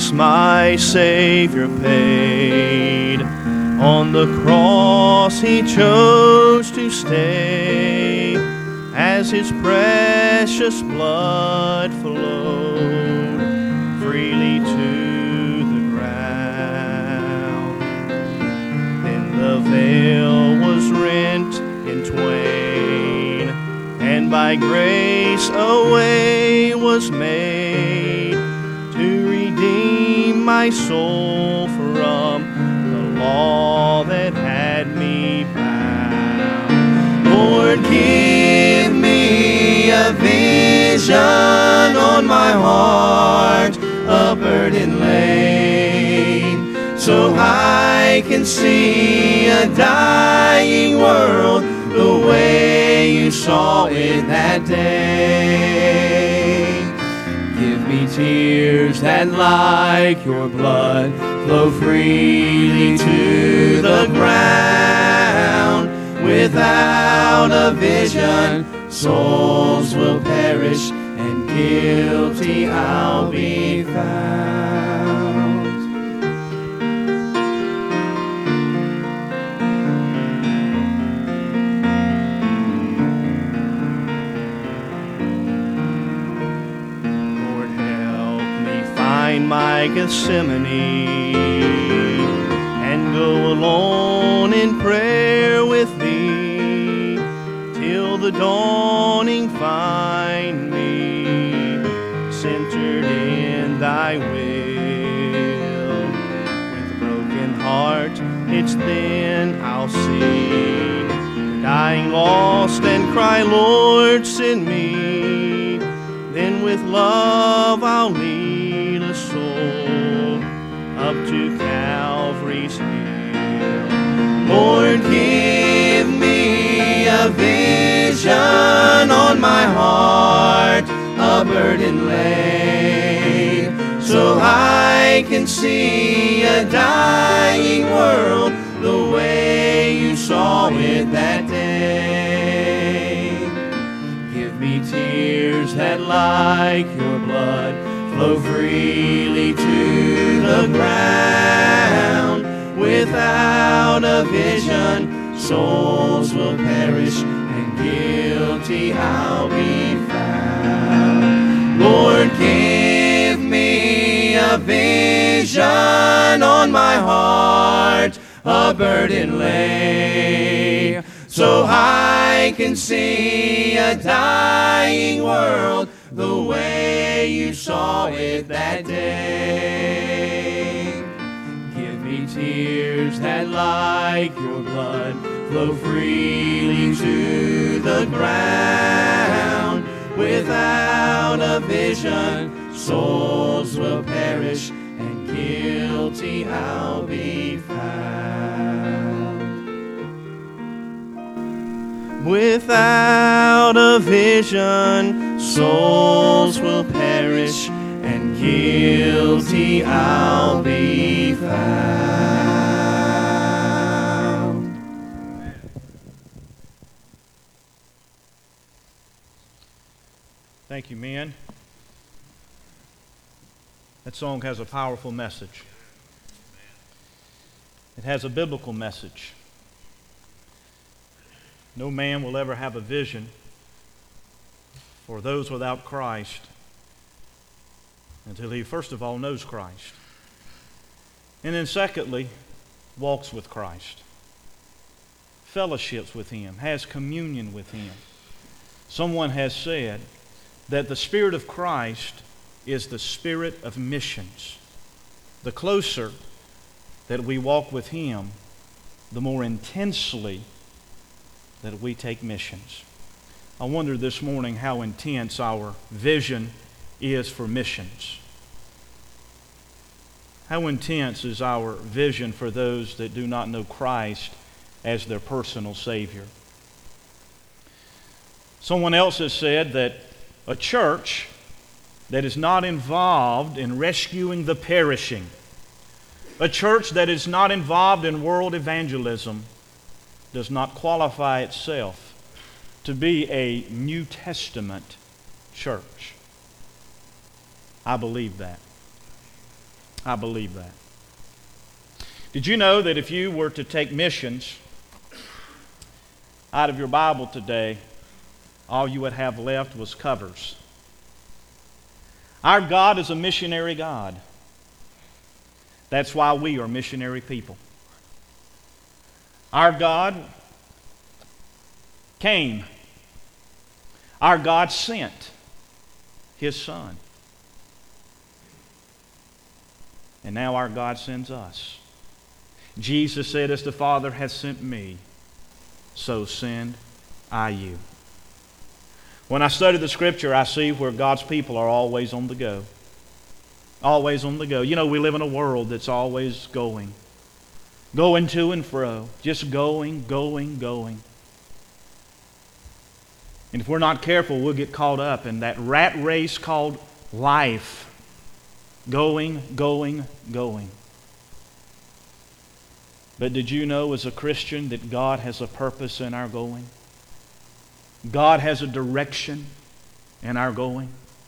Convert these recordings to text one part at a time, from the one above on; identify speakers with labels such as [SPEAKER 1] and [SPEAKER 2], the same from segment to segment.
[SPEAKER 1] price my Savior paid. On the cross he chose to stay, as his precious blood flowed freely to the ground. Then the veil was rent in twain, and by grace a way was made to redeem my soul from the law that had me bound. Lord, give me a vision on my heart, a burden laid, so I can see a dying world the way you saw it that day. Give me tears that, like your blood, flow freely to the ground. Without a vision, souls will perish, and guilty I'll be found. Lord, help me find my Gethsemane and go alone in prayer with thee till the dawning find me centered in thy will. With a broken heart, it's then I'll see the dying lost and cry, Lord, send me. Then with love I'll lead a soul up to Calvary's hill. Lord, give me a vision on my heart, a burden laid, so I can see a dying world the way you saw it that day. Give me tears that, like your blood, flow freely to the ground. Without a vision, souls will perish, and guilty I'll be found. Lord, give me a vision on my heart, a burden lay, so I can see a dying world the way you saw it that day. Give me tears that, like your blood, flow freely to the ground. Without a vision, souls will perish, and guilty I'll be found. Without a vision, souls will perish, and guilty I'll be found.
[SPEAKER 2] Thank you, men. That song has a powerful message. It has a biblical message. No man will ever have a vision for those without Christ until he, first of all, knows Christ. And then secondly, walks with Christ, fellowships with Him, has communion with Him. Someone has said that the Spirit of Christ is the spirit of missions. The closer that we walk with Him, the more intensely that we take missions. I wonder this morning how intense our vision is for missions. How intense is our vision for those that do not know Christ as their personal Savior? Someone else has said that a church that is not involved in rescuing the perishing, a church that is not involved in world evangelism, does not qualify itself to be a New Testament church. I believe that. I believe that. Did you know that if you were to take missions out of your Bible today, all you would have left was covers? Our God is a missionary God. That's why we are missionary people. Our God came. Our God sent His Son. And now our God sends us. Jesus said, as the Father has sent me, so send I you. When I study the Scripture, I see where God's people are always on the go. Always on the go. You know, we live in a world that's always going. Going to and fro. Just going. And if we're not careful, we'll get caught up in that rat race called life. Going. But did you know as a Christian that God has a purpose in our going? God has a direction in our going.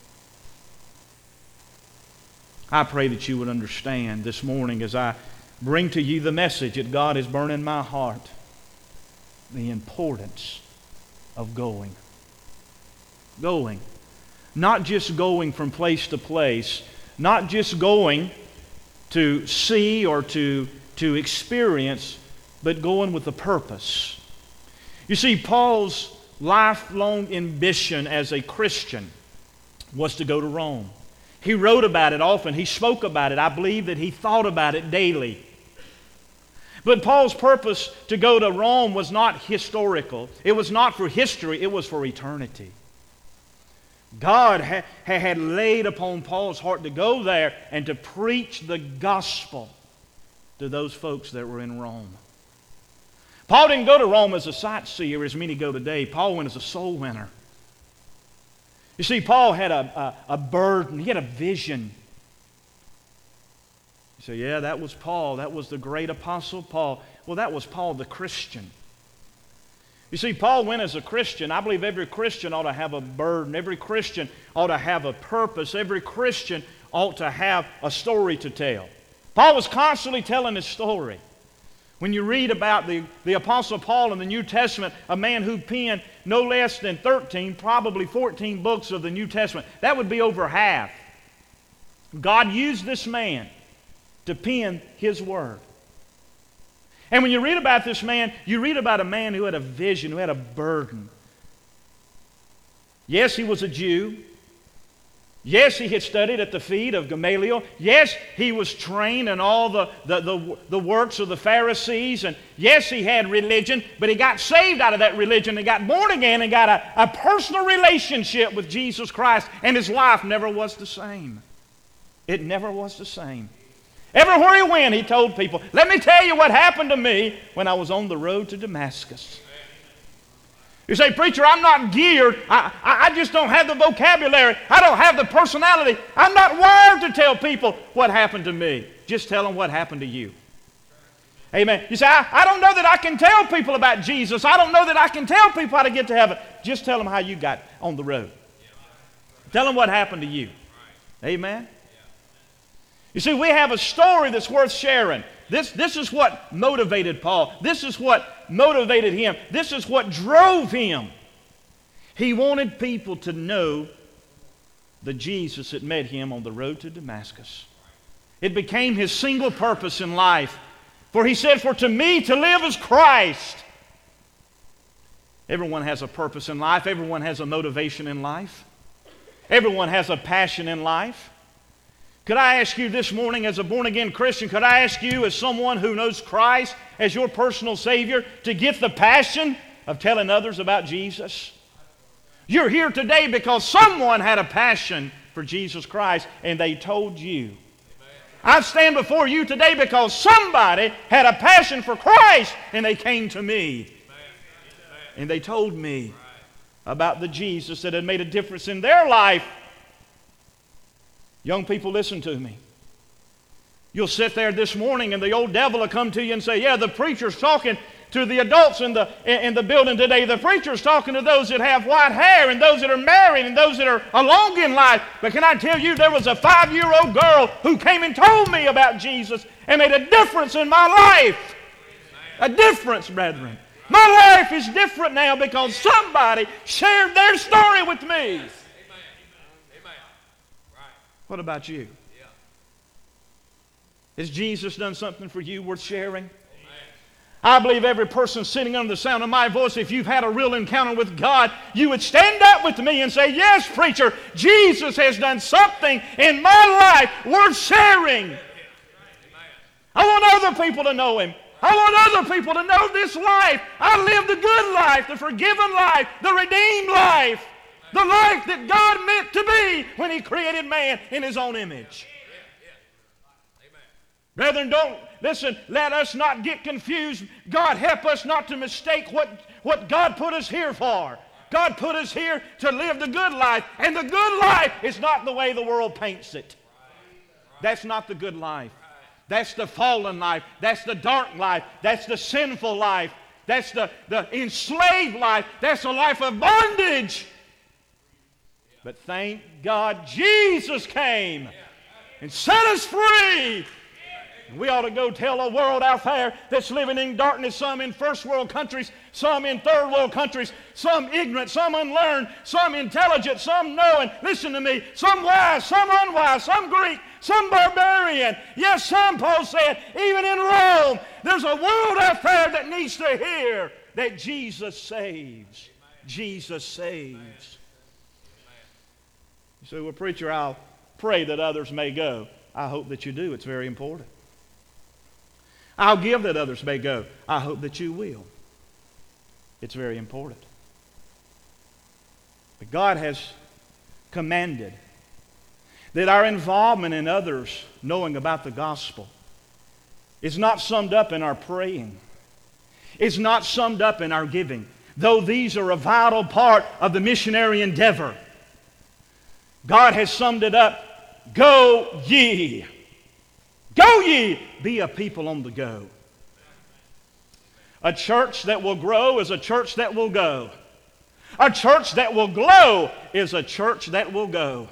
[SPEAKER 2] I pray that you would understand this morning as I bring to you the message that God is burning in my heart, the importance of going. Going. Not just going from place to place, not just going to see or to experience, but going with a purpose. You see, Paul's lifelong ambition as a Christian was to go to Rome. He wrote about it often. He spoke about it. I believe that he thought about it daily. But Paul's purpose to go to Rome was not historical. It was not for history. It was for eternity. God had laid upon Paul's heart to go there and to preach the gospel to those folks that were in Rome. Paul didn't go to Rome as a sightseer as many go today. Paul went as a soul winner. You see, Paul had a burden. He had a vision. You say, yeah, that was Paul. That was the great apostle Paul. Well, that was Paul the Christian. You see, Paul went as a Christian. I believe every Christian ought to have a burden. Every Christian ought to have a purpose. Every Christian ought to have a story to tell. Paul was constantly telling his story. When you read about the Apostle Paul in the New Testament, a man who penned no less than 13, probably 14 books of the New Testament, that would be over half. God used this man to pen His Word. And when you read about this man, you read about a man who had a vision, who had a burden. Yes, he was a Jew. Yes, he had studied at the feet of Gamaliel. Yes, he was trained in all the works of the Pharisees. And yes, he had religion, but he got saved out of that religion and got born again and got a personal relationship with Jesus Christ. And his life never was the same. It never was the same. Everywhere he went, he told people, let me tell you what happened to me when I was on the road to Damascus. You say, preacher, I'm not geared. I just don't have the vocabulary. I don't have the personality. I'm not wired to tell people what happened to me. Just tell them what happened to you. Amen. You say, I don't know that I can tell people about Jesus. I don't know that I can tell people how to get to heaven. Just tell them how you got on the road. Tell them what happened to you. Amen. You see, we have a story that's worth sharing. This is what motivated Paul. This is what motivated him. This is what drove him. He wanted people to know the Jesus that met him on the road to Damascus. It became his single purpose in life. For he said, for to me to live is Christ. Everyone has a purpose in life. Everyone has a motivation in life. Everyone has a passion in life. Could I ask you this morning as a born-again Christian, could I ask you as someone who knows Christ as your personal Savior to get the passion of telling others about Jesus? You're here today because someone had a passion for Jesus Christ and they told you. I stand before you today because somebody had a passion for Christ and they came to me. And they told me about the Jesus that had made a difference in their life. Young people, listen to me. You'll sit there this morning and the old devil will come to you and say, yeah, the preacher's talking to the adults in the building today. The preacher's talking to those that have white hair and those that are married and those that are along in life. But can I tell you, there was a 5-year-old girl who came and told me about Jesus and made a difference in my life. A difference, brethren. My life is different now because somebody shared their story with me. What about you? Has Jesus done something for you worth sharing? I believe every person sitting under the sound of my voice, if you've had a real encounter with God, you would stand up with me and say, yes, preacher, Jesus has done something in my life worth sharing. I want other people to know Him. I want other people to know this life. I lived the good life, the forgiven life, the redeemed life, the life that God meant to be when He created man in His own image. Brethren, let us not get confused. God, help us not to mistake what God put us here for. God put us here to live the good life, and the good life is not the way the world paints it. That's not the good life. That's the fallen life. That's the dark life. That's the sinful life. That's the enslaved life. That's the life of bondage. But thank God Jesus came and set us free. We ought to go tell a world out there that's living in darkness, some in first world countries, some in third world countries, some ignorant, some unlearned, some intelligent, some knowing. Listen to me. Some wise, some unwise, some Greek, some barbarian. Yes, some, Paul said, even in Rome. There's a world out there that needs to hear that Jesus saves. Jesus saves. You say, well, preacher, I'll pray that others may go. I hope that you do. It's very important. I'll give that others may go. I hope that you will. It's very important. But God has commanded that our involvement in others knowing about the gospel is not summed up in our praying. It's not summed up in our giving. Though these are a vital part of the missionary endeavor, God has summed it up. Go ye. Go ye, be a people on the go. A church that will grow is a church that will go. A church that will glow is a church that will go.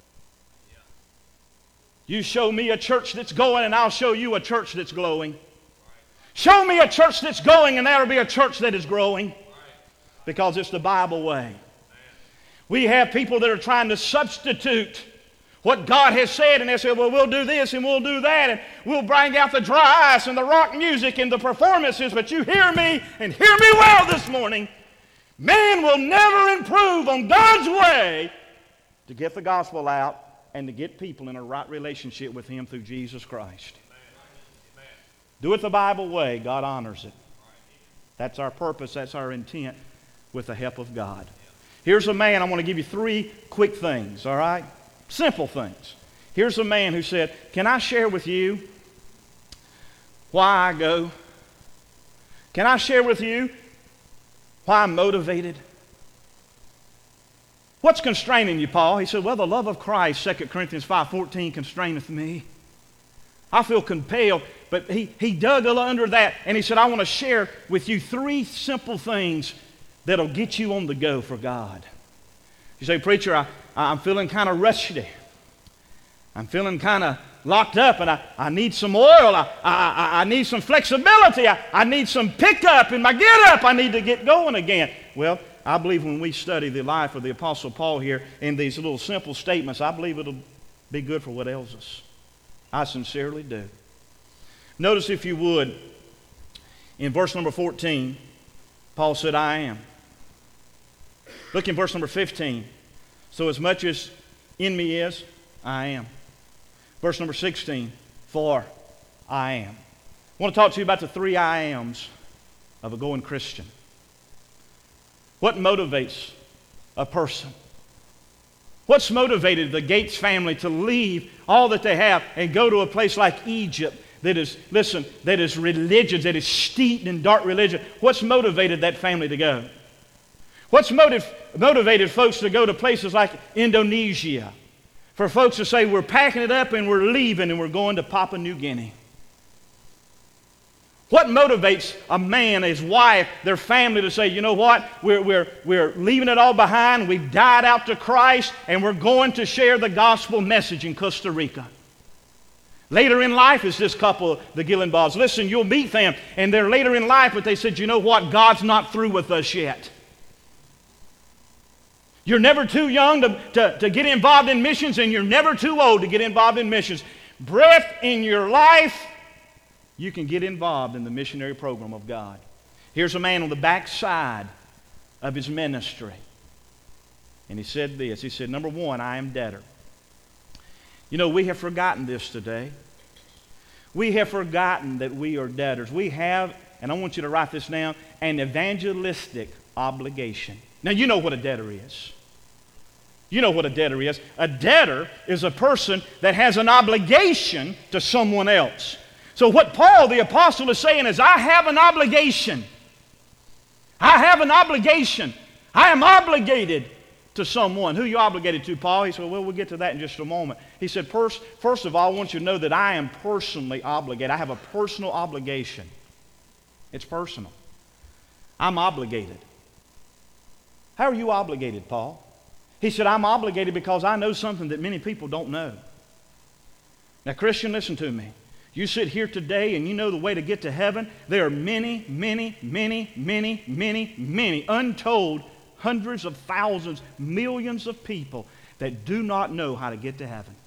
[SPEAKER 2] You show me a church that's going and I'll show you a church that's glowing. Show me a church that's going and that'll be a church that is growing. Because it's the Bible way. We have people that are trying to substitute what God has said, and they say, well, we'll do this and we'll do that, and we'll bring out the dry ice and the rock music and the performances, but you hear me, and hear me well this morning. Man will never improve on God's way to get the gospel out and to get people in a right relationship with Him through Jesus Christ. Amen. Do it the Bible way. God honors it. That's our purpose. That's our intent with the help of God. Here's a man. I want to give you 3 quick things, all right? Simple things. Here's a man who said, can I share with you why I go? Can I share with you why I'm motivated? What's constraining you, Paul? He said, well, the love of Christ, 2 Corinthians 5:14, constraineth me. I feel compelled. But he dug under that and he said, I want to share with you 3 simple things that'll get you on the go for God. You say, preacher, I'm feeling kind of rusty. I'm feeling kind of locked up and I need some oil. I need some flexibility. I need some pickup in my get-up. I need to get going again. Well, I believe when we study the life of the Apostle Paul here in these little simple statements, I believe it'll be good for what ails us. I sincerely do. Notice, if you would, in verse number 14, Paul said, I am. Look in verse number 15. So as much as in me is, I am. Verse number 16, for I am. I want to talk to you about the 3 I ams of a going Christian. What motivates a person? What's motivated the Gates family to leave all that they have and go to a place like Egypt that is, listen, that is religious, that is steeped in dark religion? What's motivated that family to go? What's motivated folks to go to places like Indonesia? For folks to say, we're packing it up and we're leaving and we're going to Papua New Guinea. What motivates a man, his wife, their family to say, you know what, we're leaving it all behind, we've died out to Christ, and we're going to share the gospel message in Costa Rica? Later in life is this couple, the Gillenbaugh. Listen, you'll meet them, and they're later in life, but they said, you know what, God's not through with us yet. You're never too young to get involved in missions, and you're never too old to get involved in missions. Breath in your life, you can get involved in the missionary program of God. Here's a man on the backside of his ministry. And he said this. He said, number one, I am debtor. You know, we have forgotten this today. We have forgotten that we are debtors. We have, and I want you to write this down, an evangelistic obligation. Now, you know what a debtor is. You know what a debtor is. A debtor is a person that has an obligation to someone else. So what Paul the apostle is saying is, I have an obligation. I have an obligation. I am obligated to someone. Who are you obligated to, Paul? He said, well, we'll get to that in just a moment. He said, first of all, I want you to know that I am personally obligated. I have a personal obligation. It's personal. I'm obligated. How are you obligated, Paul? He said, I'm obligated because I know something that many people don't know. Now, Christian, listen to me. You sit here today and you know the way to get to heaven. There are many, many, many, many, many, many untold hundreds of thousands, millions of people that do not know how to get to heaven.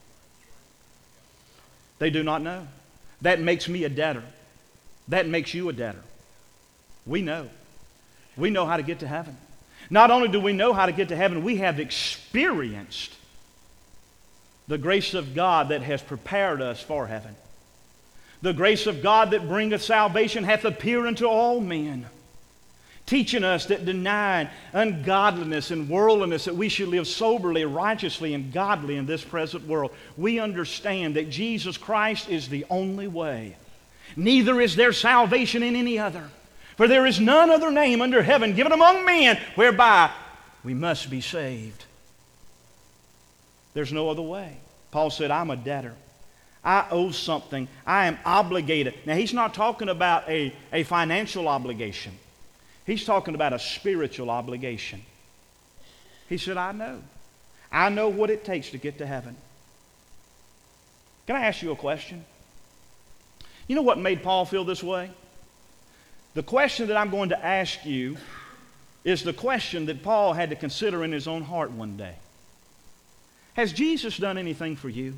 [SPEAKER 2] They do not know. That makes me a debtor. That makes you a debtor. We know. We know how to get to heaven. Not only do we know how to get to heaven, we have experienced the grace of God that has prepared us for heaven. The grace of God that bringeth salvation hath appeared unto all men, teaching us that denying ungodliness and worldliness, that we should live soberly, righteously, and godly in this present world. We understand that Jesus Christ is the only way. Neither is there salvation in any other. For there is none other name under heaven given among men whereby we must be saved. There's no other way. Paul said, I'm a debtor. I owe something. I am obligated. Now, he's not talking about a financial obligation. He's talking about a spiritual obligation. He said, I know. I know what it takes to get to heaven. Can I ask you a question? You know what made Paul feel this way? The question that I'm going to ask you is the question that Paul had to consider in his own heart one day. Has Jesus done anything for you?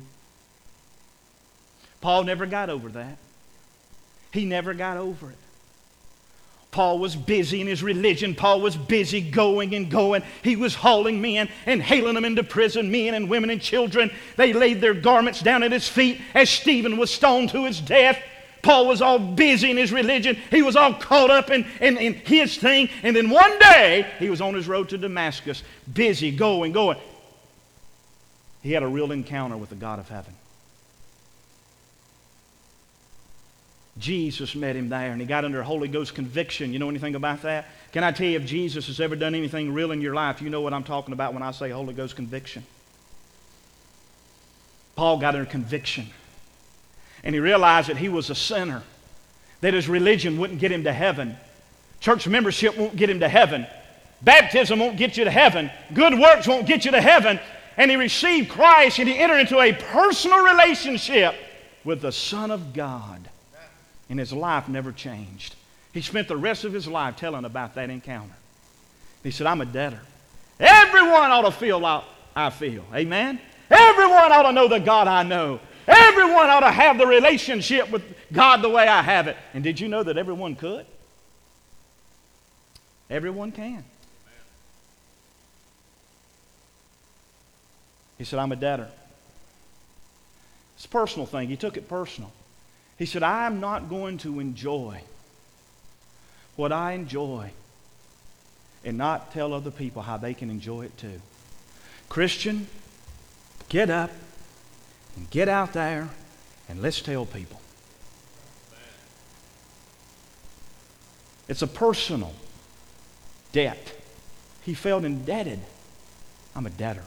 [SPEAKER 2] Paul never got over that. He never got over it. Paul was busy in his religion. Paul was busy going and going. He was hauling men and hailing them into prison, men and women and children. They laid their garments down at his feet as Stephen was stoned to his death. Paul was all busy in his religion. He was all caught up in his thing. And then one day, he was on his road to Damascus, busy, going. He had a real encounter with the God of heaven. Jesus met him there, and he got under Holy Ghost conviction. You know anything about that? Can I tell you, if Jesus has ever done anything real in your life, you know what I'm talking about when I say Holy Ghost conviction. Paul got under conviction, and he realized that he was a sinner, that his religion wouldn't get him to heaven. Church membership won't get him to heaven. Baptism won't get you to heaven. Good works won't get you to heaven. And he received Christ, and he entered into a personal relationship with the Son of God. And his life never changed. He spent the rest of his life telling about that encounter. He said, I'm a debtor. Everyone ought to feel like I feel. Amen? Everyone ought to know the God I know. Everyone ought to have the relationship with God the way I have it. And did you know that everyone could? Everyone can. He said, I'm a debtor. It's a personal thing. He took it personal. He said, I'm not going to enjoy what I enjoy and not tell other people how they can enjoy it too. Christian, get up and get out there and let's tell people. It's a personal debt. He felt indebted. I'm a debtor.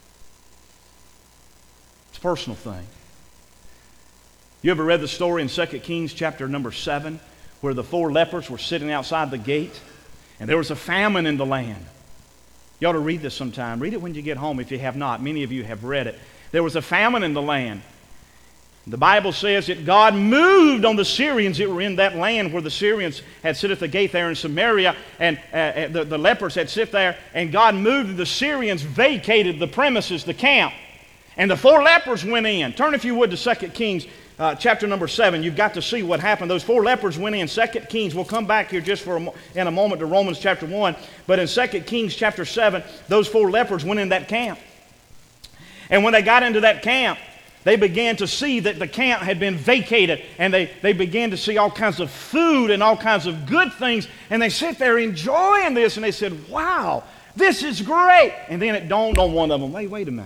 [SPEAKER 2] It's a personal thing. You ever read the story in 2 Kings chapter number 7 where the 4 lepers were sitting outside the gate, and there was a famine in the land. You ought to read this sometime. Read it when you get home if you have not. Many of you have read it. There was a famine in the land. The Bible says that God moved on the Syrians that were in that land where the Syrians had sit at the gate there in Samaria, and the lepers had sit there, and God moved, and the Syrians vacated the premises, the camp. And the 4 lepers went in. Turn, if you would, to 2 Kings chapter number 7. You've got to see what happened. Those 4 lepers went in. 2 Kings, we'll come back here just in a moment to Romans chapter 1. But in 2 Kings chapter 7, those 4 lepers went in that camp. And when they got into that camp, they began to see that the camp had been vacated, and they began to see all kinds of food and all kinds of good things, and they sit there enjoying this, and they said, wow, this is great. And then it dawned on one of them, wait a minute.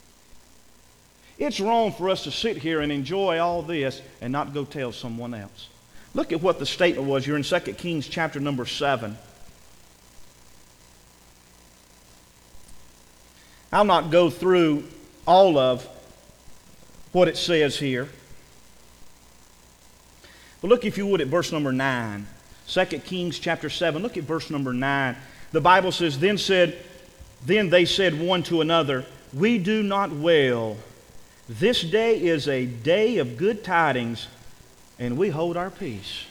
[SPEAKER 2] It's wrong for us to sit here and enjoy all this and not go tell someone else. Look at what the statement was. You're in 2 Kings chapter number 7. I'll not go through all of what it says here. But look, if you would, at verse number 9. 2 Kings chapter 7, look at verse number 9. The Bible says, Then they said one to another, We do not well. This day is a day of good tidings, and we hold our peace.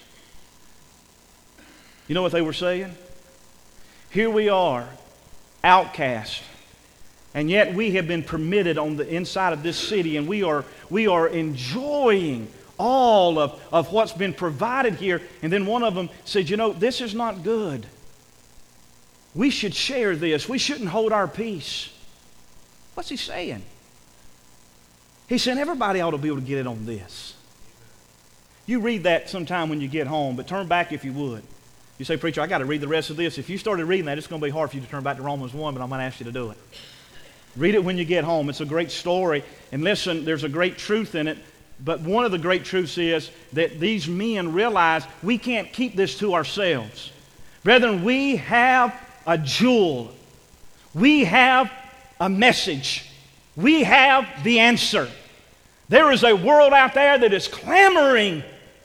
[SPEAKER 2] You know what they were saying? Here we are, outcast, and yet we have been permitted on the inside of this city, and we are enjoying all of what's been provided here. And then one of them said, this is not good. We should share this. We shouldn't hold our peace. What's he saying? He's saying everybody ought to be able to get in on this. You read that sometime when you get home, but turn back if you would. You say, Preacher, I got to read the rest of this. If you started reading that, it's going to be hard for you to turn back to Romans 1, but I'm going to ask you to do it. Read it when you get home. It's a great story. And listen, there's a great truth in it. But one of the great truths is that these men realize we can't keep this to ourselves. Brethren, we have a jewel. We have a message. We have the answer. There is a world out there that is clamoring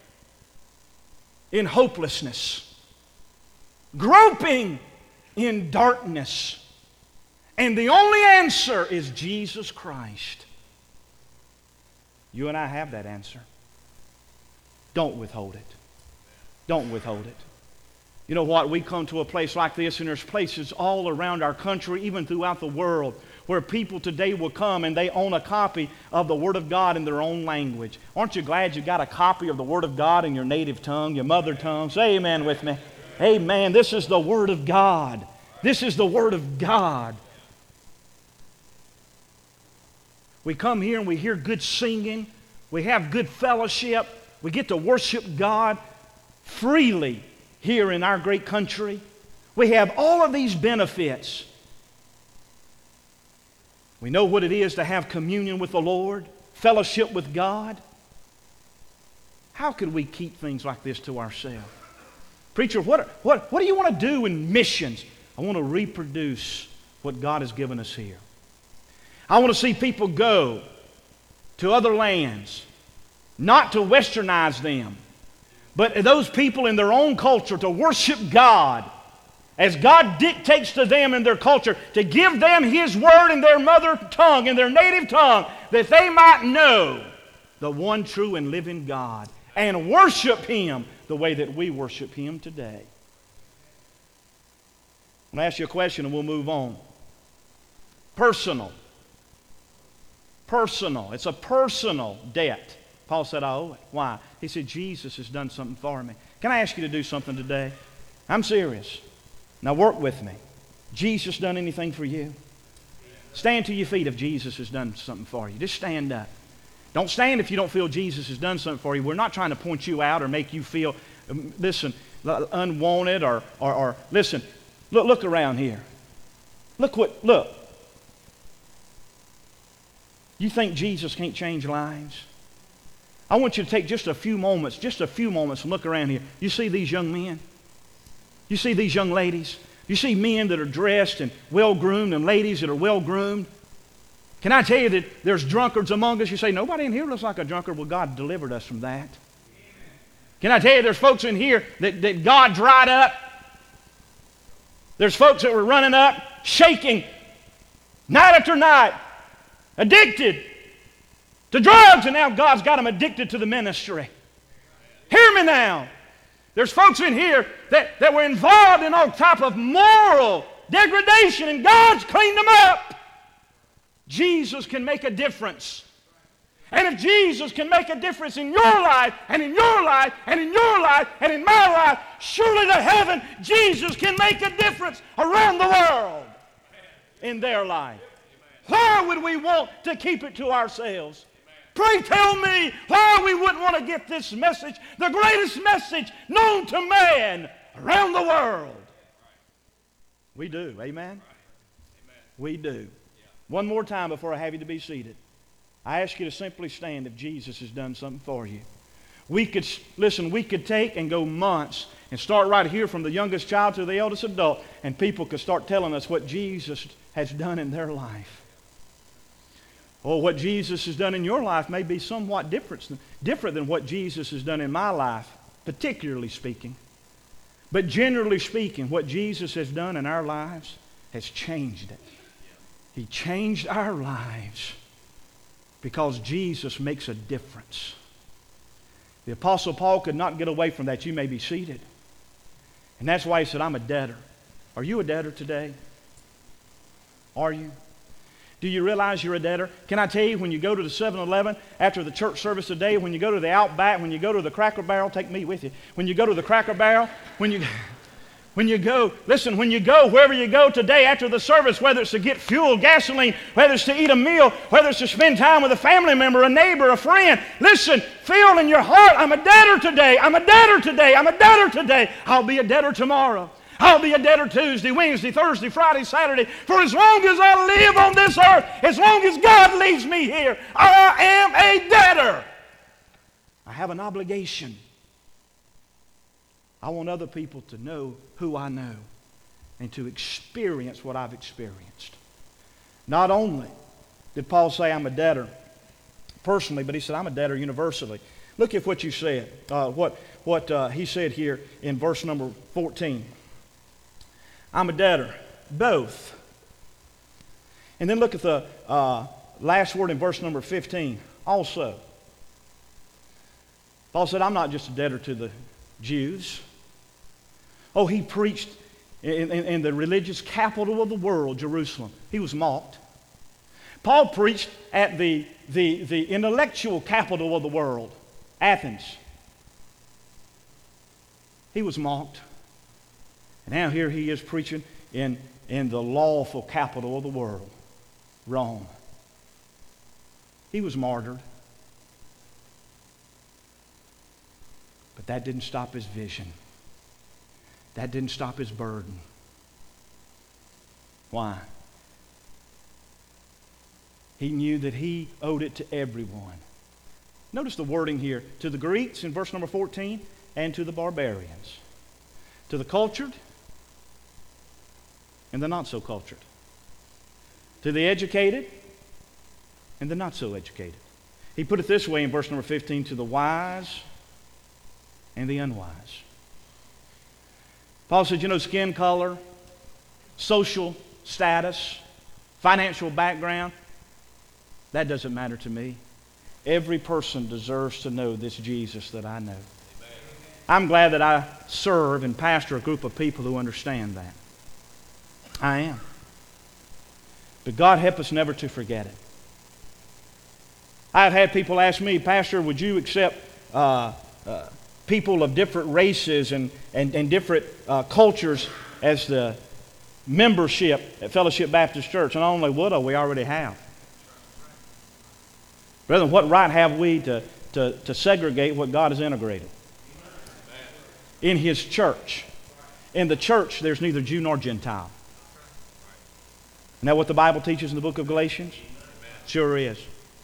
[SPEAKER 2] in hopelessness, groping in darkness. And the only answer is Jesus Christ. You and I have that answer. Don't withhold it. Don't withhold it. You know what? We come to a place like this, and there's places all around our country, even throughout the world, where people today will come and they own a copy of the Word of God in their own language. Aren't you glad you got a copy of the Word of God in your native tongue, your mother tongue? Say amen with me. Amen. This is the Word of God. This is the Word of God. We come here and we hear good singing. We have good fellowship. We get to worship God freely here in our great country. We have all of these benefits. We know what it is to have communion with the Lord, fellowship with God. How could we keep things like this to ourselves? Preacher, what do you want to do in missions? I want to reproduce what God has given us here. I want to see people go to other lands, not to westernize them, but those people in their own culture to worship God as God dictates to them in their culture, to give them His Word in their mother tongue, in their native tongue, that they might know the one true and living God and worship Him the way that we worship Him today. I'm going to ask you a question and we'll move on. Personal. It's a personal debt. Paul said, I owe it. Why? He said, Jesus has done something for me. Can I ask you to do something today? I'm serious. Now work with me. Jesus done anything for you? Stand to your feet if Jesus has done something for you. Just stand up. Don't stand if you don't feel Jesus has done something for you. We're not trying to point you out or make you feel, unwanted or listen, look around here. Look. You think Jesus can't change lives? I want you to take just a few moments and look around here. You see these young men? You see these young ladies? You see men that are dressed and well-groomed and ladies that are well-groomed? Can I tell you that there's drunkards among us? You say, nobody in here looks like a drunkard. Well, God delivered us from that. Can I tell you, there's folks in here that God dried up. There's folks that were running up, shaking, night after night, addicted to drugs, and now God's got them addicted to the ministry. Hear me now. There's folks in here that were involved in all type of moral degradation, and God's cleaned them up. Jesus can make a difference. And if Jesus can make a difference in your life, and in your life, and in your life, and in my life, surely to heaven, Jesus can make a difference around the world in their life. Why would we want to keep it to ourselves? Pray tell me why we wouldn't want to get this message, the greatest message known to man around the world. We do, amen? We do. One more time before I have you to be seated. I ask you to simply stand if Jesus has done something for you. We could take and go months and start right here from the youngest child to the eldest adult, and people could start telling us what Jesus has done in their life. Or what Jesus has done in your life may be somewhat different than what Jesus has done in my life, particularly speaking. But generally speaking, what Jesus has done in our lives has changed it. He changed our lives because Jesus makes a difference. The Apostle Paul could not get away from that. You may be seated. And that's why he said, I'm a debtor. Are you a debtor today? Are you? Do you realize you're a debtor? Can I tell you, when you go to the 7-Eleven after the church service today, when you go to the Outback, when you go to the Cracker Barrel, take me with you. When you go to the Cracker Barrel, when you go wherever you go today after the service, whether it's to get fuel, gasoline, whether it's to eat a meal, whether it's to spend time with a family member, a neighbor, a friend, listen, feel in your heart, I'm a debtor today, I'm a debtor today, I'm a debtor today. I'll be a debtor tomorrow. I'll be a debtor Tuesday, Wednesday, Thursday, Friday, Saturday. For as long as I live on this earth, as long as God leaves me here, I am a debtor. I have an obligation. I want other people to know who I know and to experience what I've experienced. Not only did Paul say I'm a debtor personally, but he said I'm a debtor universally. Look at what you said, what he said here in verse number 14. I'm a debtor, both. And then look at the last word in verse number 15, also. Paul said, I'm not just a debtor to the Jews. Oh, he preached in the religious capital of the world, Jerusalem. He was mocked. Paul preached at the intellectual capital of the world, Athens. He was mocked. And now here he is preaching in the lawful capital of the world, Rome. He was martyred. But that didn't stop his vision. That didn't stop his burden. Why? He knew that he owed it to everyone. Notice the wording here. To the Greeks in verse number 14 and to the barbarians. To the cultured and the not so cultured. To the educated and the not so educated. He put it this way in verse number 15, to the wise and the unwise. Paul said, skin color, social status, financial background, that doesn't matter to me. Every person deserves to know this Jesus that I know. I'm glad that I serve and pastor a group of people who understand that. I am. But God help us never to forget it. I've had people ask me, Pastor, would you accept people of different races and different cultures as the membership at Fellowship Baptist Church? And not only would I, we already have. Brethren, what right have we to segregate what God has integrated? In His church. In the church, there's neither Jew nor Gentile. Isn't that what the Bible teaches in the book of Galatians? Sure is.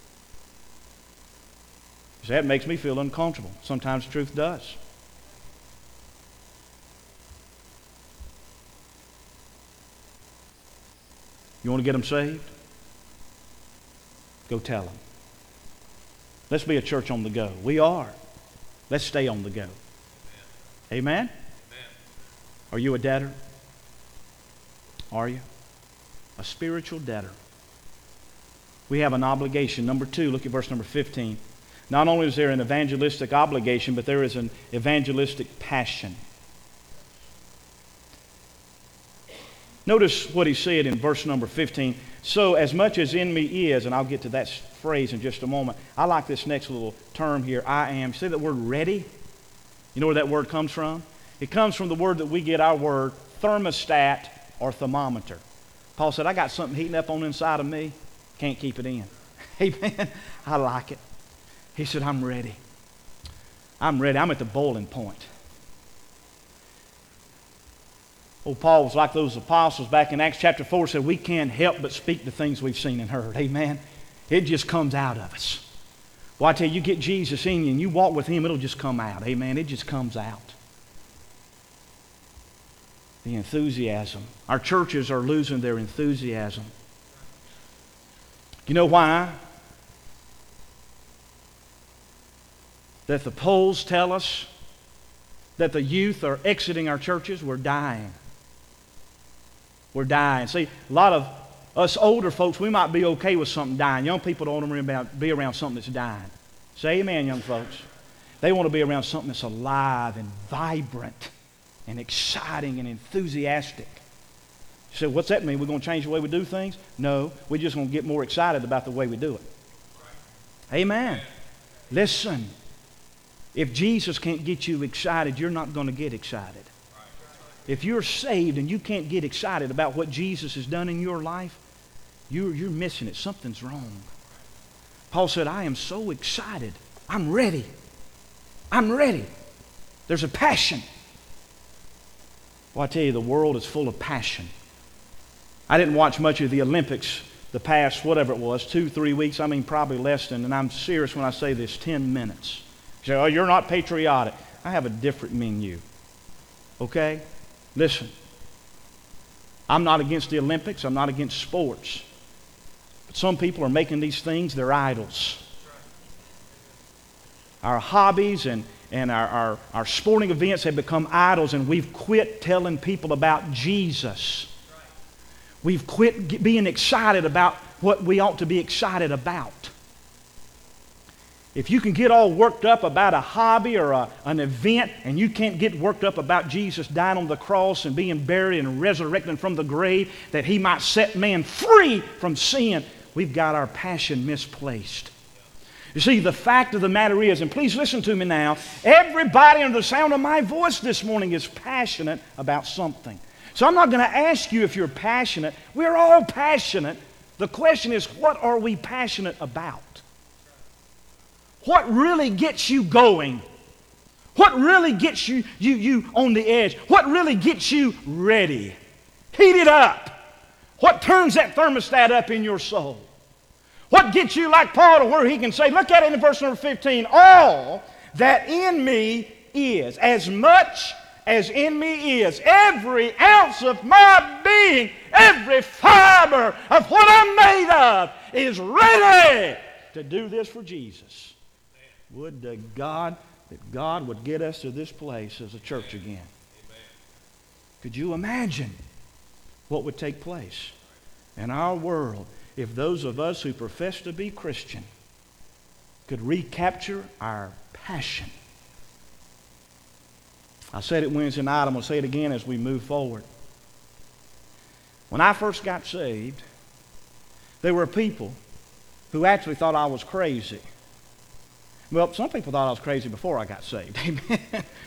[SPEAKER 2] So that makes me feel uncomfortable. Sometimes the truth does. You want to get them saved? Go tell them. Let's be a church on the go. We are. Let's stay on the go. Amen? Are you a debtor? Are you? A spiritual debtor. We have an obligation. Number 2, look at verse number 15. Not only is there an evangelistic obligation, but there is an evangelistic passion. Notice what he said in verse number 15. So as much as in me is, and I'll get to that phrase in just a moment. I like this next little term here, I am. See that word ready? You know where that word comes from? It comes from the word that we get our word thermostat or thermometer. Paul said, I got something heating up on the inside of me. Can't keep it in. Amen. I like it. He said, I'm ready. I'm ready. I'm at the boiling point. Oh, Paul was like those apostles back in Acts chapter 4, said we can't help but speak the things we've seen and heard. Amen. It just comes out of us. Well, I tell you, you get Jesus in you and you walk with Him, it'll just come out. Amen. It just comes out. The enthusiasm. Our churches are losing their enthusiasm. You know why? That the polls tell us that the youth are exiting our churches. We're dying. We're dying. See, a lot of us older folks, we might be okay with something dying. Young people don't want to be around something that's dying. Say amen, young folks. They want to be around something that's alive and vibrant and exciting and enthusiastic. You say, what's that mean? We're going to change the way we do things? No, we're just going to get more excited about the way we do it. Amen. Listen, if Jesus can't get you excited, you're not going to get excited. If you're saved and you can't get excited about what Jesus has done in your life, you're missing it. Something's wrong. Paul said, I am so excited. I'm ready. I'm ready. There's a passion. Well, I tell you, the world is full of passion. I didn't watch much of the Olympics the past, whatever it was, 2-3 weeks. I mean, probably less than, and I'm serious when I say this, 10 minutes. You say, oh, you're not patriotic. I have a different menu. Okay? Listen. I'm not against the Olympics. I'm not against sports. But some people are making these things their idols. Our hobbies and our sporting events have become idols, and we've quit telling people about Jesus. We've quit being excited about what we ought to be excited about. If you can get all worked up about a hobby or an event, and you can't get worked up about Jesus dying on the cross and being buried and resurrecting from the grave that He might set man free from sin, we've got our passion misplaced. You see, the fact of the matter is, and please listen to me now, everybody under the sound of my voice this morning is passionate about something. So I'm not going to ask you if you're passionate. We're all passionate. The question is, what are we passionate about? What really gets you going? What really gets you on the edge? What really gets you ready? Heat it up. What turns that thermostat up in your soul? What gets you like Paul to where he can say, look at it in verse number 15, all that in me is, as much as in me is, every ounce of my being, every fiber of what I'm made of is ready to do this for Jesus. Would to God that God would get us to this place as a church again. Amen. Could you imagine what would take place in our world if those of us who profess to be Christian could recapture our passion? I said it Wednesday night. I'm going to say it again as we move forward. When I first got saved, there were people who actually thought I was crazy. Well, some people thought I was crazy before I got saved. Amen.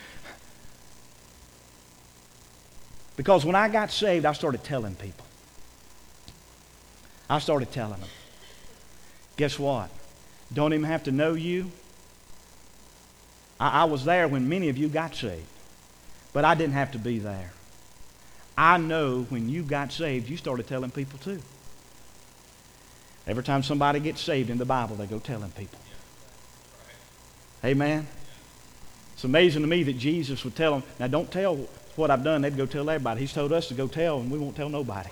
[SPEAKER 2] Because when I got saved, I started telling people. I started telling them. Guess what? Don't even have to know you. I was there when many of you got saved. But I didn't have to be there. I know when you got saved, you started telling people too. Every time somebody gets saved in the Bible, they go telling people. Amen. It's amazing to me that Jesus would tell them, now don't tell what I've done. They'd go tell everybody. He's told us to go tell, and we won't tell nobody.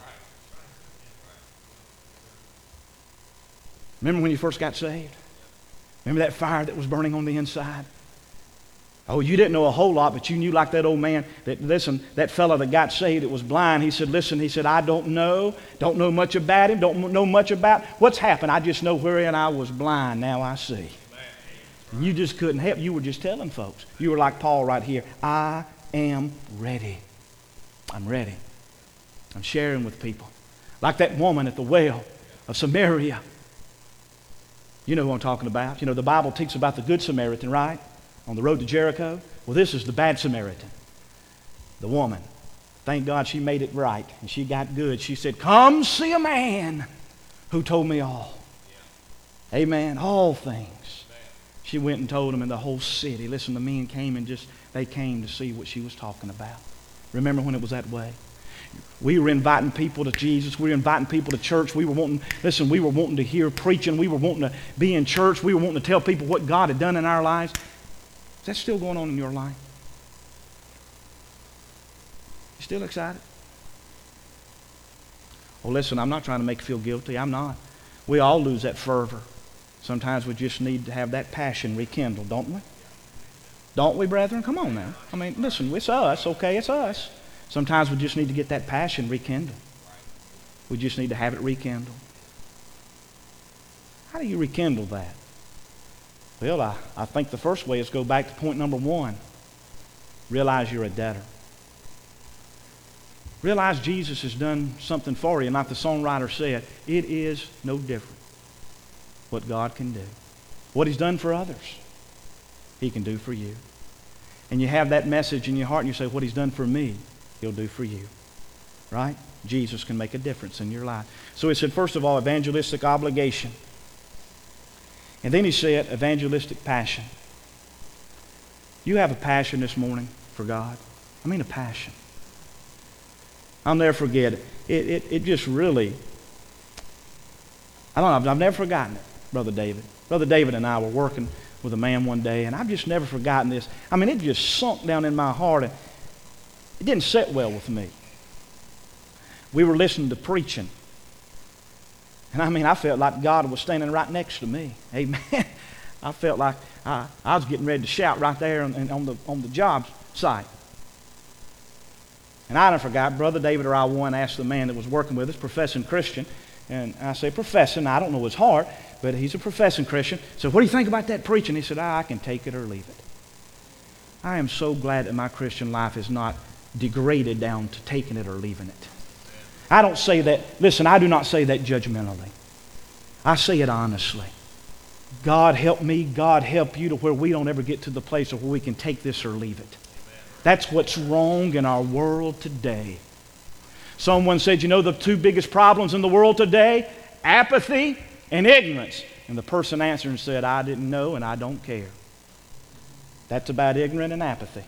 [SPEAKER 2] Remember when you first got saved? Remember that fire that was burning on the inside? Oh, you didn't know a whole lot, but you knew like that old man that, listen, that fella that got saved that was blind. He said, listen, he said, I don't know much about him, don't know much about what's happened. I just know wherein I was blind, now I see. And you just couldn't help. You were just telling folks. You were like Paul right here. I am ready. I'm ready. I'm sharing with people. Like that woman at the well of Samaria. You know who I'm talking about. You know, the Bible teaches about the Good Samaritan, right? On the road to Jericho. Well, this is the bad Samaritan. The woman. Thank God she made it right. And she got good. She said, come see a man who told me all. Amen. All things. She went and told them in the whole city. Listen, the men came and they came to see what she was talking about. Remember when it was that way? We were inviting people to Jesus. We were inviting people to church. We were wanting to hear preaching. We were wanting to be in church. We were wanting to tell people what God had done in our lives. Is that still going on in your life? You still excited? Oh, listen, I'm not trying to make you feel guilty. I'm not. We all lose that fervor. Sometimes we just need to have that passion rekindled, don't we? Don't we, brethren? Come on now. I mean, listen, it's us, okay? It's us. Sometimes we just need to get that passion rekindled. We just need to have it rekindled. How do you rekindle that? Well, I think the first way is go back to point number 1. Realize you're a debtor. Realize Jesus has done something for you. And like the songwriter said, it is no different what God can do. What He's done for others, He can do for you. And you have that message in your heart and you say, what He's done for me, He'll do for you. Right? Jesus can make a difference in your life. So He said, first of all, evangelistic obligation. And then He said, evangelistic passion. You have a passion this morning for God. I mean a passion. I'll never forget it. It just really, I don't know, I've never forgotten it, Brother David. Brother David and I were working with a man one day, and I've just never forgotten this. I mean, it just sunk down in my heart, and it didn't sit well with me. We were listening to preaching. And I mean, I felt like God was standing right next to me. Amen. I felt like I was getting ready to shout right there on the job site. And I never forgot, Brother David or I one asked the man that was working with us, professing Christian, and I say professing, I don't know his heart, but he's a professing Christian. So what do you think about that preaching? He said, I can take it or leave it. I am so glad that my Christian life is not degraded down to taking it or leaving it. I don't say that, listen, I do not say that judgmentally. I say it honestly. God help me, God help you to where we don't ever get to the place of where we can take this or leave it. That's what's wrong in our world today. Someone said, you know the 2 biggest problems in the world today? Apathy and ignorance. And the person answered and said, I didn't know and I don't care. That's about ignorance and apathy.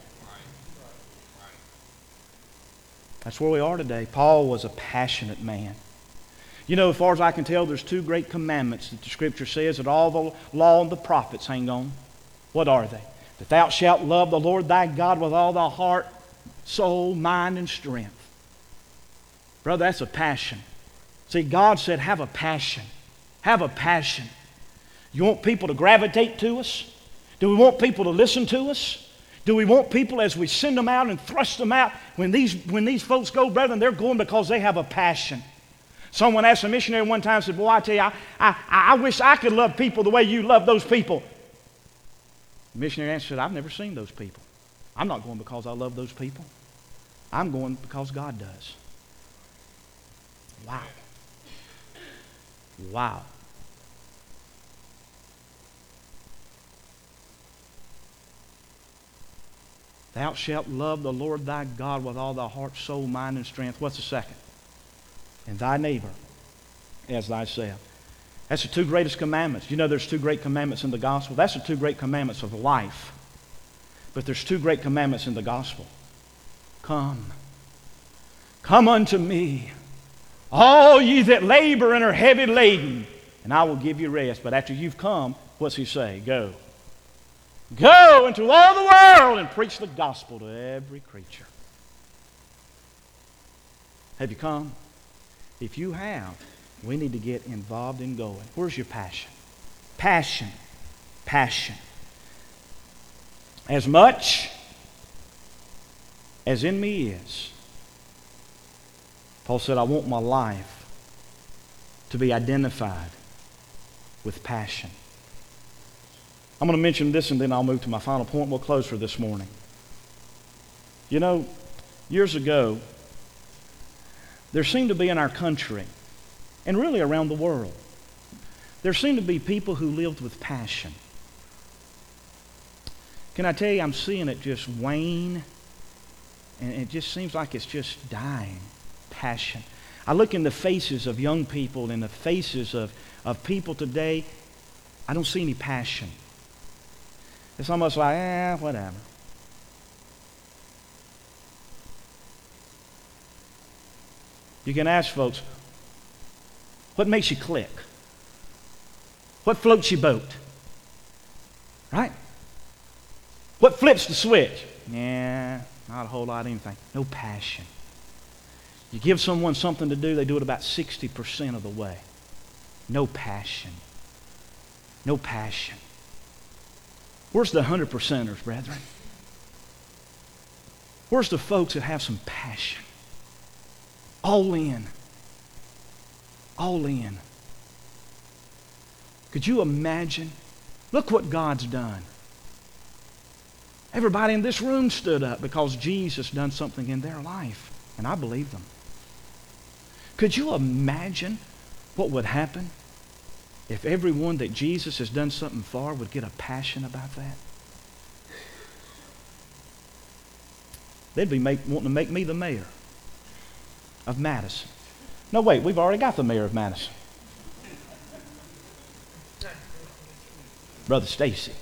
[SPEAKER 2] That's where we are today. Paul was a passionate man. You know, as far as I can tell, there's 2 great commandments that the Scripture says that all the law and the prophets hang on. What are they? That thou shalt love the Lord thy God with all thy heart, soul, mind, and strength. Brother, that's a passion. See, God said, have a passion. Have a passion. You want people to gravitate to us? Do we want people to listen to us? Do we want people, as we send them out and thrust them out, when these folks go, brethren, they're going because they have a passion. Someone asked a missionary one time, said, boy, I tell you, I wish I could love people the way you love those people. The missionary answered, I've never seen those people. I'm not going because I love those people. I'm going because God does. Wow. Wow. Thou shalt love the Lord thy God with all thy heart, soul, mind, and strength. What's the second? And thy neighbor as thyself. That's the 2 greatest commandments. You know there's 2 great commandments in the gospel. That's the 2 great commandments of life. But there's 2 great commandments in the gospel. Come. Come unto me, all ye that labor and are heavy laden, and I will give you rest. But after you've come, what's He say? Go. Go into all the world and preach the gospel to every creature. Have you come? If you have, we need to get involved in going. Where's your passion? Passion. Passion. As much as in me is. Paul said, I want my life to be identified with passion. I'm going to mention this and then I'll move to my final point. We'll close for this morning. You know, years ago, there seemed to be in our country, and really around the world, there seemed to be people who lived with passion. Can I tell you, I'm seeing it just wane, and it just seems like it's just dying. Passion. I look in the faces of young people, in the faces of people today, I don't see any passion. It's almost like, whatever. You can ask folks, what makes you click? What floats your boat? Right? What flips the switch? Yeah, not a whole lot of anything. No passion. You give someone something to do, they do it about 60% of the way. No passion. No passion. Where's the 100%ers, brethren? Where's the folks that have some passion? All in. All in. Could you imagine? Look what God's done. Everybody in this room stood up because Jesus done something in their life, and I believe them. Could you imagine what would happen if everyone that Jesus has done something for would get a passion about that? They'd be wanting to make me the mayor of Madison. No, wait, we've already got the mayor of Madison. Brother Stacy,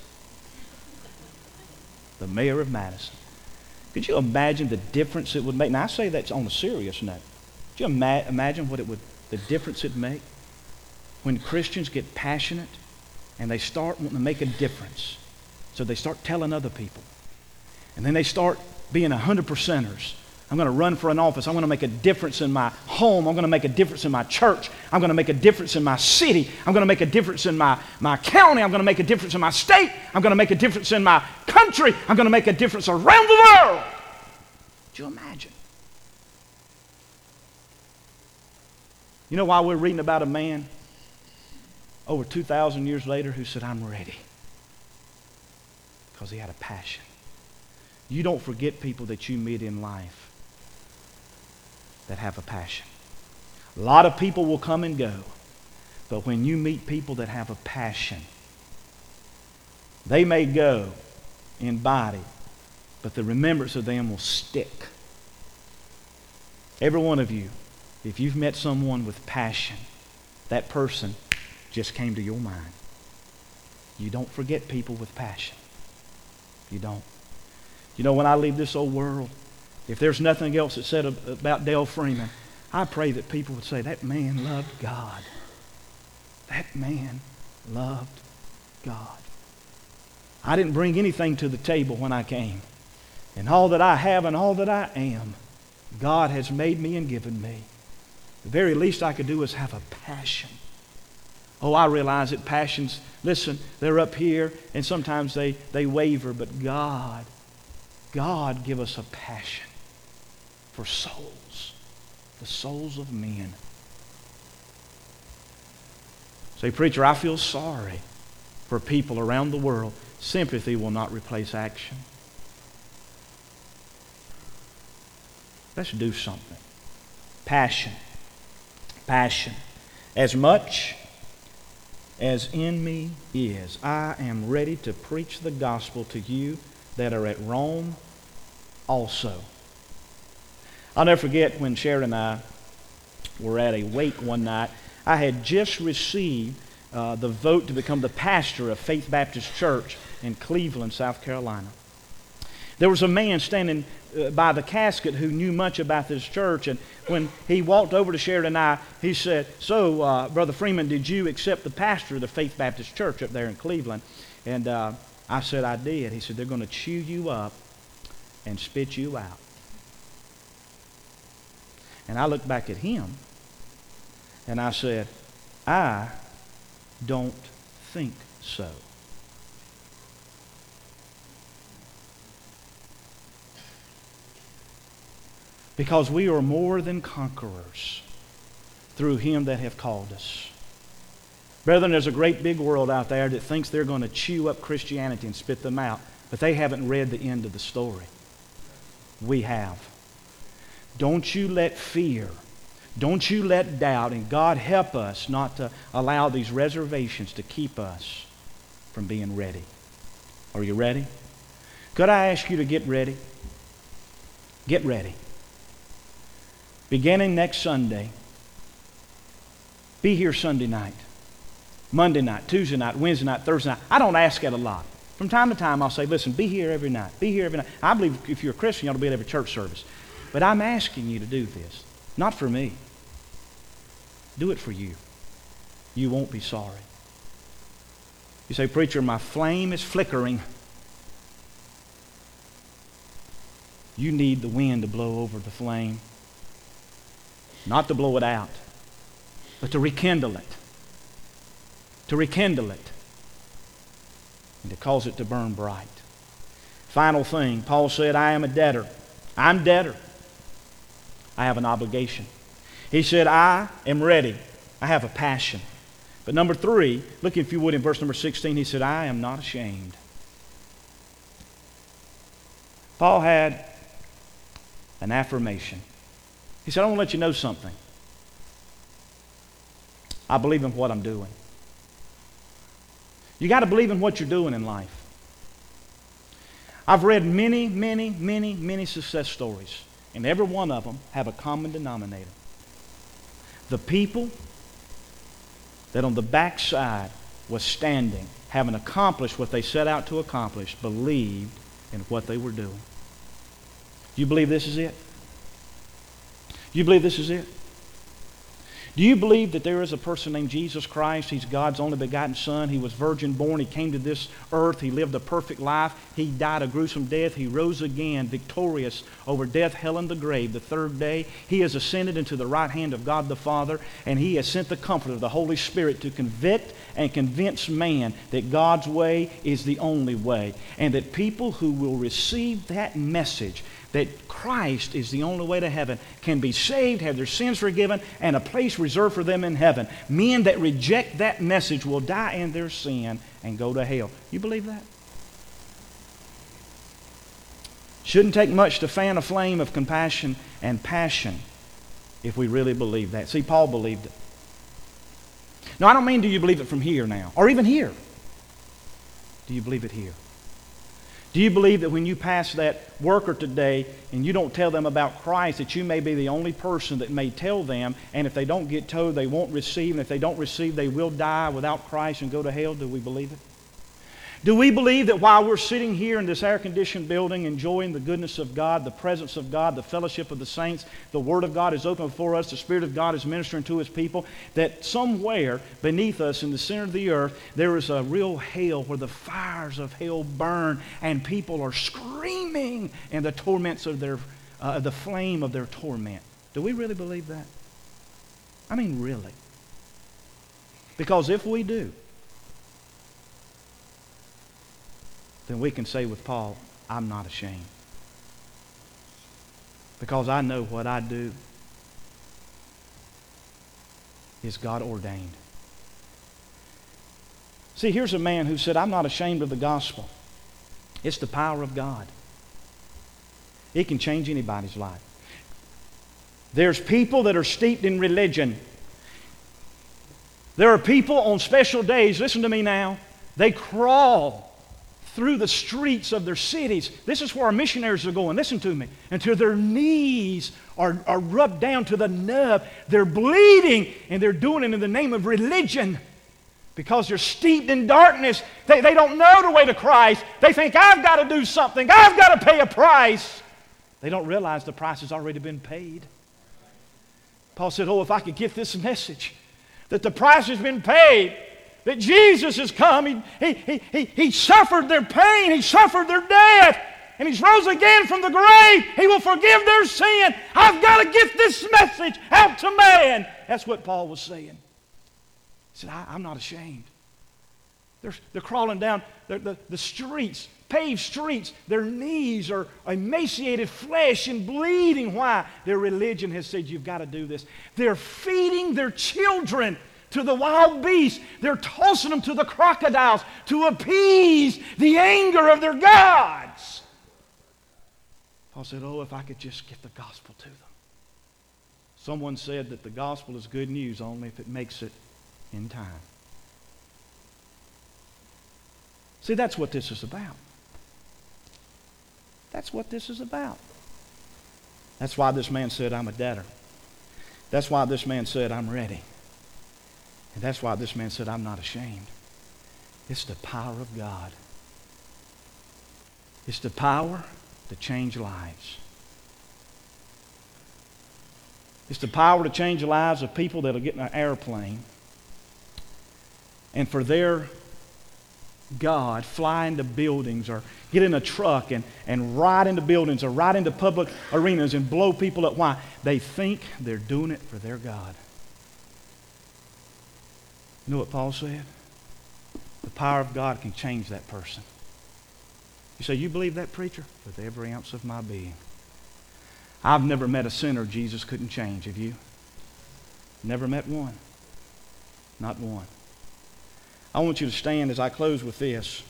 [SPEAKER 2] the mayor of Madison. Could you imagine the difference it would make? Now, I say that's on a serious note. Could you imagine the difference it'd make when Christians get passionate and they start wanting to make a difference? So they start telling other people. And then they start being 100%ers. I'm going to run for an office. I'm going to make a difference in my home. I'm going to make a difference in my church. I'm going to make a difference in my city. I'm going to make a difference in my county. I'm going to make a difference in my state. I'm going to make a difference in my country. I'm going to make a difference around the world. Could you imagine? You know why we're reading about a man over 2,000 years later who said, I'm ready? Because he had a passion. You don't forget people that you meet in life that have a passion. A lot of people will come and go, but when you meet people that have a passion, they may go in body, but the remembrance of them will stick. Every one of you, if you've met someone with passion, that person just came to your mind. You don't forget people with passion. You don't. You know, when I leave this old world, if there's nothing else that's said about Dale Freeman, I pray that people would say, that man loved God. That man loved God. I didn't bring anything to the table when I came. And all that I have and all that I am, God has made me and given me. The very least I could do is have a passion. Oh, I realize that passions, listen, they're up here and sometimes they waver, but God give us a passion for souls, the souls of men. Say, preacher, I feel sorry for people around the world. Sympathy will not replace action. Let's do something. Passion. Passion. As much as in me is, I am ready to preach the gospel to you that are at Rome also. I'll never forget when Sharon and I were at a wake one night. I had just received the vote to become the pastor of Faith Baptist Church in Cleveland, South Carolina. There was a man standing by the casket who knew much about this church, and when he walked over to Sharon and I, he said, so, Brother Freeman, did you accept the pastor of the Faith Baptist Church up there in Cleveland? And I said, I did. He said, they're going to chew you up and spit you out. And I looked back at him, and I said, I don't think so. Because we are more than conquerors through Him that hath called us. Brethren, there's a great big world out there that thinks they're going to chew up Christianity and spit them out, but they haven't read the end of the story. We have. Don't you let fear, don't you let doubt, and God help us not to allow these reservations to keep us from being ready. Are you ready? Could I ask you to get ready? Get ready. Beginning next Sunday, be here Sunday night, Monday night, Tuesday night, Wednesday night, Thursday night. I don't ask that a lot. From time to time, I'll say, listen, be here every night. Be here every night. I believe if you're a Christian, you ought to be at every church service. But I'm asking you to do this. Not for me. Do it for you. You won't be sorry. You say, preacher, my flame is flickering. You need the wind to blow over the flame. Not to blow it out, but to rekindle it. To rekindle it. And to cause it to burn bright. Final thing, Paul said, I am a debtor. I'm debtor. I have an obligation. He said, I am ready. I have a passion. But number 3, look if you would in verse number 16, he said, I am not ashamed. Paul had an affirmation. He said, I want to let you know something. I believe in what I'm doing. You got to believe in what you're doing in life. I've read many success stories, and every one of them have a common denominator. The people that on the backside was standing, having accomplished what they set out to accomplish, believed in what they were doing. Do you believe this is it? Do you believe this is it? Do you believe that there is a person named Jesus Christ? He's God's only begotten Son. He was virgin born. He came to this earth. He lived a perfect life. He died a gruesome death. He rose again victorious over death, hell, and the grave the third day. He has ascended into the right hand of God the Father, and He has sent the Comforter, the Holy Spirit, to convict and convince man that God's way is the only way, and that people who will receive that message, that Christ is the only way to heaven, can be saved, have their sins forgiven, and a place reserved for them in heaven. Men that reject that message will die in their sin and go to hell. You believe that? Shouldn't take much to fan a flame of compassion and passion if we really believe that. See, Paul believed it. Now, I don't mean do you believe it from here now, or even here. Do you believe it here? Do you believe that when you pass that worker today and you don't tell them about Christ, that you may be the only person that may tell them, and if they don't get told, they won't receive, and if they don't receive, they will die without Christ and go to hell? Do we believe it? Do we believe that while we're sitting here in this air-conditioned building enjoying the goodness of God, the presence of God, the fellowship of the saints, the Word of God is open before us, the Spirit of God is ministering to His people, that somewhere beneath us in the center of the earth there is a real hell where the fires of hell burn and people are screaming in the torments of the flame of their torment? Do we really believe that? I mean, really. Because if we do, then we can say with Paul, I'm not ashamed. Because I know what I do is God ordained. See, here's a man who said, I'm not ashamed of the gospel. It's the power of God. It can change anybody's life. There's people that are steeped in religion. There are people on special days, listen to me now, they crawl through the streets of their cities. This is where our missionaries are going. Listen to me. Until their knees are rubbed down to the nub. They're bleeding, and they're doing it in the name of religion because they're steeped in darkness. They don't know the way to Christ. They think, I've got to do something. I've got to pay a price. They don't realize the price has already been paid. Paul said, oh, if I could get this message, that the price has been paid, that Jesus has come. He suffered their pain. He suffered their death. And He's rose again from the grave. He will forgive their sin. I've got to get this message out to man. That's what Paul was saying. He said, I'm not ashamed. They're crawling down the streets paved streets, their knees are emaciated flesh and bleeding. Why? Their religion has said, you've got to do this. They're feeding their children to the wild beasts. They're tossing them to the crocodiles to appease the anger of their gods. Paul said, oh, if I could just get the gospel to them. Someone said that the gospel is good news only if it makes it in time. See, that's what this is about. That's what this is about. That's why this man said, I'm a debtor. That's why this man said, I'm ready. And that's why this man said, I'm not ashamed. It's the power of God. It's the power to change lives. It's the power to change the lives of people that will get in an airplane and for their God fly into buildings or get in a truck and ride into buildings or ride into public arenas and blow people up. Why? They think they're doing it for their God. You know what Paul said? The power of God can change that person. You say, you believe that, preacher? With every ounce of my being. I've never met a sinner Jesus couldn't change. Have you? Never met one. Not one. I want you to stand as I close with this.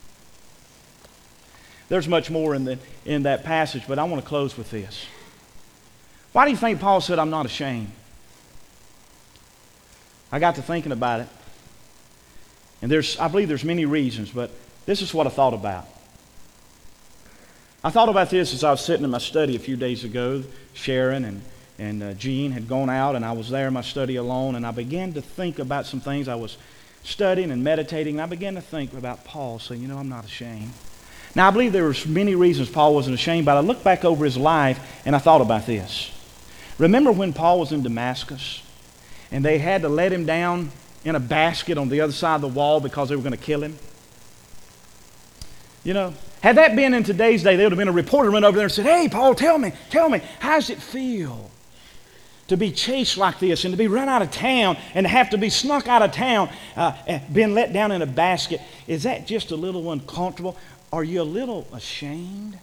[SPEAKER 2] There's much more in that passage, but I want to close with this. Why do you think Paul said, I'm not ashamed? I got to thinking about it. And I believe there's many reasons, but this is what I thought about. I thought about this as I was sitting in my study a few days ago. Sharon and Jean had gone out, and I was there in my study alone, and I began to think about some things I was studying and meditating, and I began to think about Paul saying, I'm not ashamed. Now, I believe there were many reasons Paul wasn't ashamed, but I looked back over his life, and I thought about this. Remember when Paul was in Damascus, and they had to let him down in a basket on the other side of the wall because they were going to kill him? Had that been in today's day, there would have been a reporter run over there and said, hey, Paul, tell me, how does it feel to be chased like this and to be run out of town and to have to be snuck out of town, being let down in a basket? Is that just a little uncomfortable? Are you a little ashamed?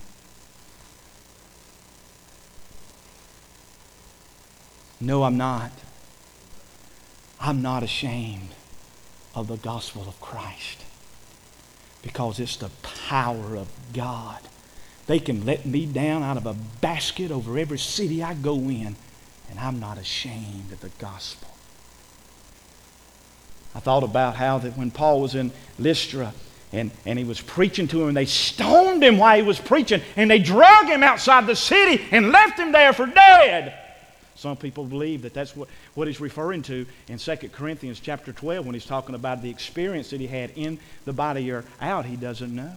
[SPEAKER 2] No, I'm not. I'm not ashamed of the gospel of Christ because it's the power of God. They can let me down out of a basket over every city I go in, and I'm not ashamed of the gospel. I thought about how that when Paul was in Lystra and he was preaching to him, and they stoned him while he was preaching, and they drug him outside the city and left him there for dead. Some people believe that that's what he's referring to in 2 Corinthians chapter 12 when he's talking about the experience that he had in the body or out. He doesn't know.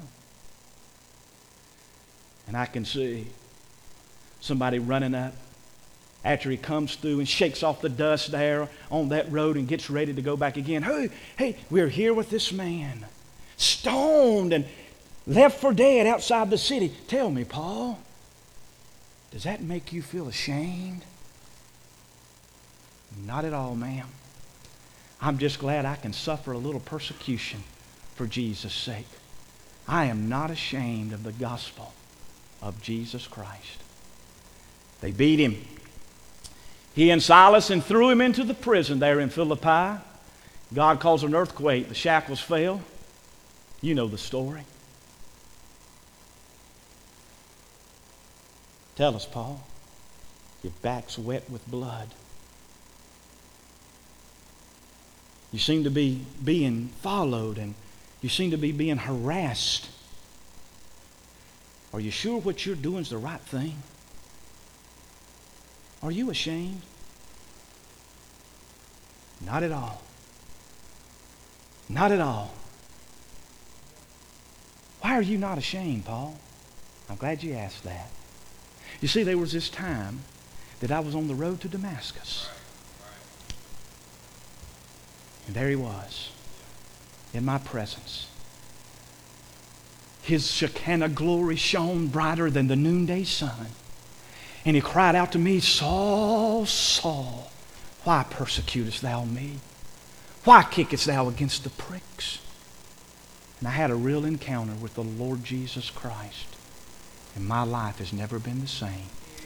[SPEAKER 2] And I can see somebody running up after he comes through and shakes off the dust there on that road and gets ready to go back again. Hey, we're here with this man, stoned and left for dead outside the city. Tell me, Paul, does that make you feel ashamed? Not at all, ma'am. I'm just glad I can suffer a little persecution for Jesus' sake. I am not ashamed of the gospel of Jesus Christ. They beat him. He and Silas and threw him into the prison there in Philippi. God caused an earthquake. The shackles fell. You know the story. Tell us, Paul. Your back's wet with blood. You seem to be being followed and you seem to be being harassed. Are you sure what you're doing is the right thing? Are you ashamed? Not at all. Not at all. Why are you not ashamed, Paul? I'm glad you asked that. You see, there was this time that I was on the road to Damascus. And there he was, in my presence. His Shekinah glory shone brighter than the noonday sun. And he cried out to me, Saul, Saul, why persecutest thou me? Why kickest thou against the pricks? And I had a real encounter with the Lord Jesus Christ. And my life has never been the same.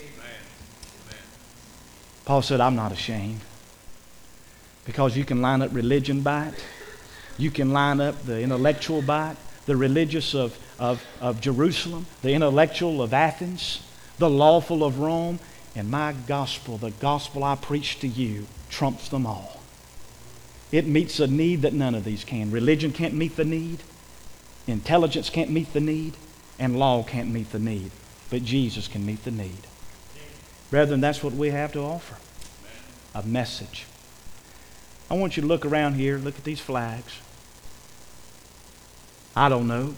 [SPEAKER 2] Paul said, I'm not ashamed. Because you can line up religion by it. You can line up the intellectual by it, the religious of Jerusalem, the intellectual of Athens, the lawful of Rome, and my gospel, the gospel I preach to you, trumps them all. It meets a need that none of these can. Religion can't meet the need. Intelligence can't meet the need. And law can't meet the need. But Jesus can meet the need. Brethren, that's what we have to offer. A message. I want you to look around here. Look at these flags. I don't know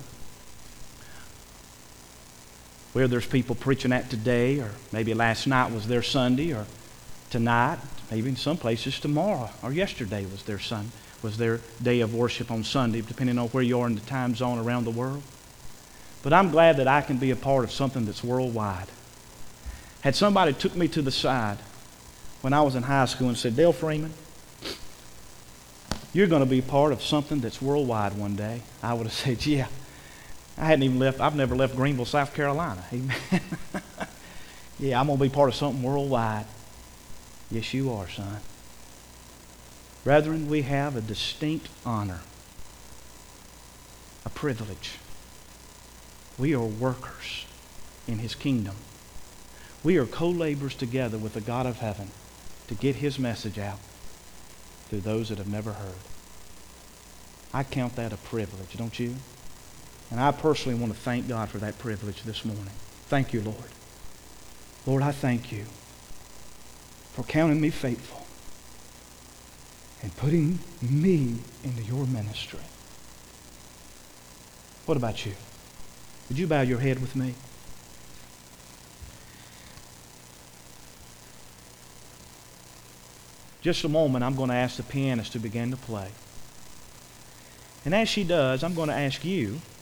[SPEAKER 2] where there's people preaching at today, or maybe last night was their Sunday, or tonight, maybe in some places tomorrow or yesterday was their day of worship on Sunday, depending on where you are in the time zone around the world. But I'm glad that I can be a part of something that's worldwide. Had somebody took me to the side when I was in high school and said, Dale Freeman, you're going to be part of something that's worldwide one day, I would have said, yeah. I've never left Greenville, South Carolina. Amen. Yeah, I'm going to be part of something worldwide. Yes, you are, son. Brethren, we have a distinct honor, a privilege. We are workers in His kingdom. We are co-laborers together with the God of heaven to get His message out to those that have never heard. I count that a privilege, don't you? And I personally want to thank God for that privilege this morning. Thank you, Lord. Lord, I thank you for counting me faithful and putting me into your ministry. What about you? Would you bow your head with me? Just a moment, I'm going to ask the pianist to begin to play. And as she does, I'm going to ask you